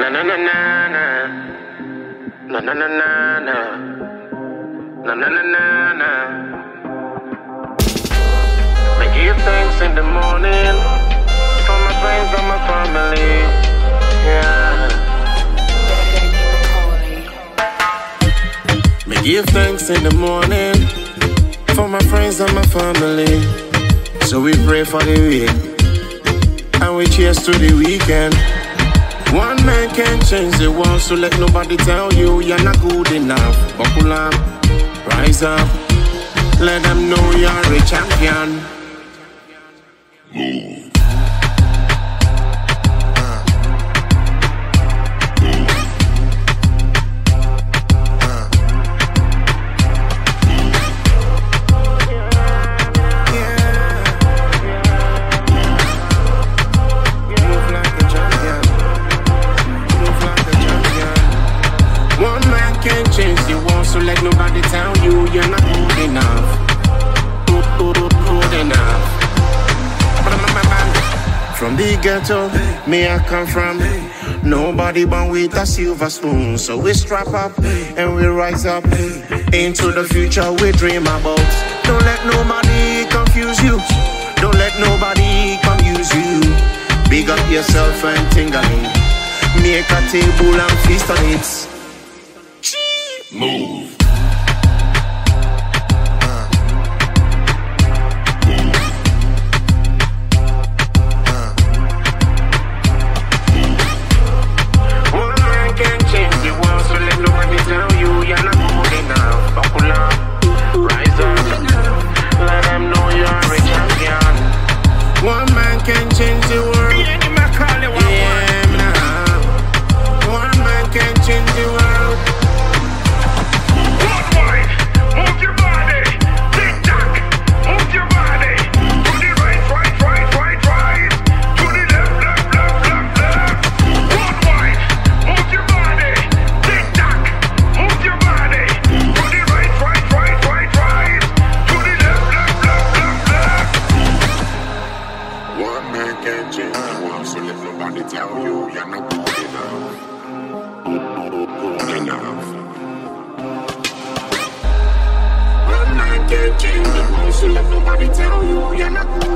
Na na na na na. Na na na na na. Na na na na na. I give thanks in the morning for my friends and my family. Yeah. Me give thanks in the morning for my friends and my family. So we pray for the week and we cheers to the weekend. One man can't change the world, so let nobody tell you you're not good enough. Buckle up, rise up, let them know you're a champion. Move. So let nobody tell you you're not good enough. Good enough. From the ghetto, me I come from. Nobody born with a silver spoon. So we strap up and we rise up into the future we dream about. Don't let nobody confuse you. Don't let nobody confuse you. Big up yourself and tingling. Make a table and feast on it. Move. One man can change the world, so let nobody tell you you're not good enough. Buckle up, rise up, let them know you're a champion. One man can change the world. Yeah, nah. One man can change the world. So let nobody tell you you're not good enough. Good enough. One man can't change the world, so let nobody tell you you're not good enough.